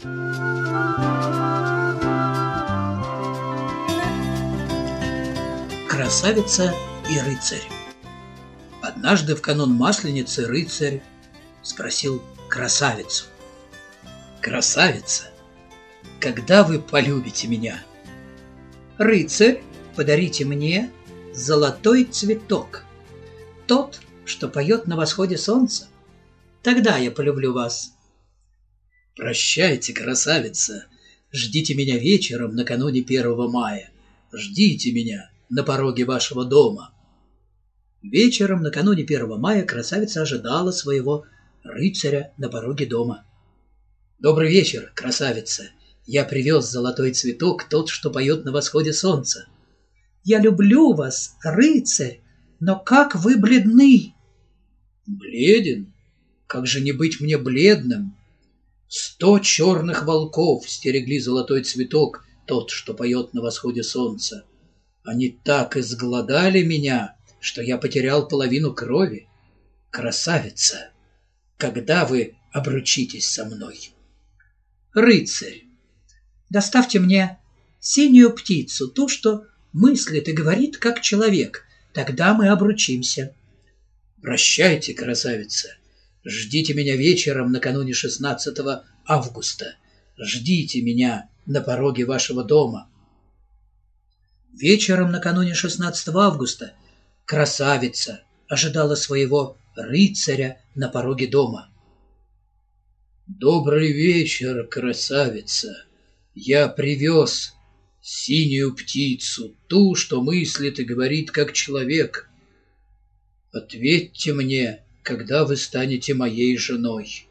Красавица и рыцарь. Однажды в канун Масленицы рыцарь спросил красавицу: «Красавица, когда вы полюбите меня?» «Рыцарь, подарите мне золотой цветок, тот, что поет на восходе солнца. Тогда я полюблю вас». «Прощайте, красавица, ждите меня вечером накануне 1 мая. Ждите меня на пороге вашего дома». Вечером накануне 1 мая красавица ожидала своего рыцаря на пороге дома. «Добрый вечер, красавица. Я привез золотой цветок, тот, что поет на восходе солнца». «Я люблю вас, рыцарь, но как вы бледны!» «Бледен? Как же не быть мне бледным? 100 черных волков стерегли золотой цветок, тот, что поет на восходе солнца. Они так изголодали меня, что я потерял половину крови. Красавица, когда вы обручитесь со мной?» «Рыцарь, доставьте мне синюю птицу, ту, что мыслит и говорит, как человек. Тогда мы обручимся». «Прощайте, красавица. Ждите меня вечером накануне 16 августа. Ждите меня на пороге вашего дома». Вечером накануне 16 августа красавица ожидала своего рыцаря на пороге дома. «Добрый вечер, красавица. Я привез синюю птицу, ту, что мыслит и говорит, как человек. Ответьте мне, когда вы станете моей женой».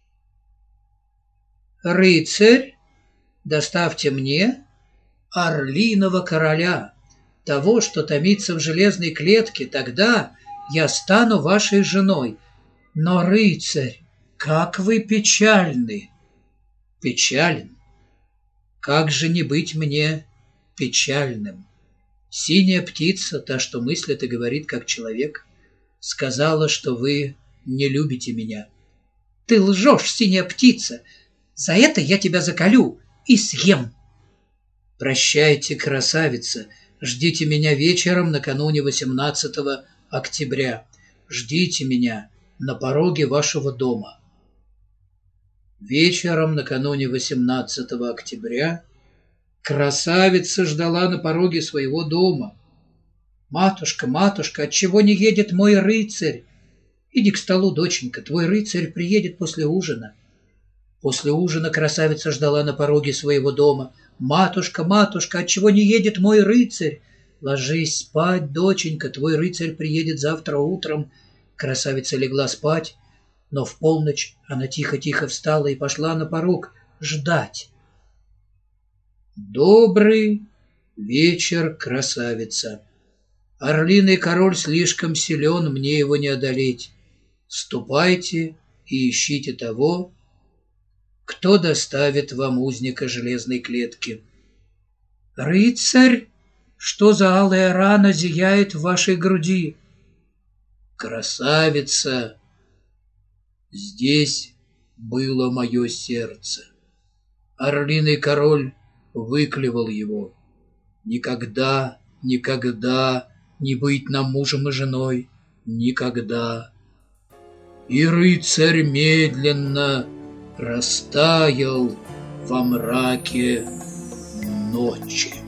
«Рыцарь, доставьте мне орлиного короля, того, что томится в железной клетке, тогда я стану вашей женой. Но, рыцарь, как вы печальны!» «Печален? Как же не быть мне печальным? Синяя птица, та, что мыслит и говорит, как человек, сказала, что вы не любите меня». «Ты лжешь, синяя птица! За это я тебя заколю и съем!» «Прощайте, красавица, ждите меня вечером накануне 18 октября. Ждите меня на пороге вашего дома». Вечером накануне 18 октября красавица ждала на пороге своего дома. «Матушка, матушка, отчего не едет мой рыцарь? Иди к столу, доченька, твой рыцарь приедет после ужина». После ужина красавица ждала на пороге своего дома. «Матушка, матушка, отчего не едет мой рыцарь?» «Ложись спать, доченька, твой рыцарь приедет завтра утром». Красавица легла спать, но в полночь она тихо-тихо встала и пошла на порог ждать. «Добрый вечер, красавица. Орлиный король слишком силен, мне его не одолеть. Ступайте и ищите того, кто доставит вам узника железной клетки». «Рыцарь, что за алая рана зияет в вашей груди?» «Красавица, здесь было мое сердце. Орлиный король выклевал его. Никогда, никогда не быть нам мужем и женой. Никогда». И рыцарь медленно растаял во мраке ночи.